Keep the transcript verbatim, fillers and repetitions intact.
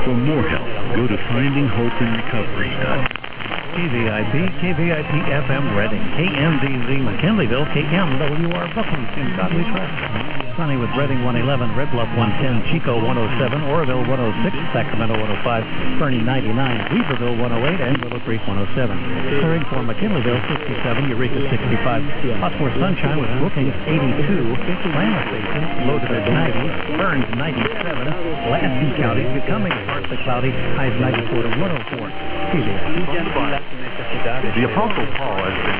For more help, go to finding hope in recovery dot com. K V I P, K V I P F M Reading, K M D Z McKinleyville, K M W R Brooklyn. In God we trust. Sunny with Reading one eleven, Red Bluff one ten, Chico one oh seven, Oroville one oh six, Sacramento one oh five, Fernie ninety-nine, Weaverville one oh eight, and Willow Creek one oh seven. Clearing for McKinleyville sixty-seven, Eureka sixty-five, Hotspur Sunshine with Brookings eighty-two, Klamath Basin loaded at ninety, Burns ninety-seven, Lasky County becoming partly cloudy, highs ninety-four to one oh four. The Apostle Paul has been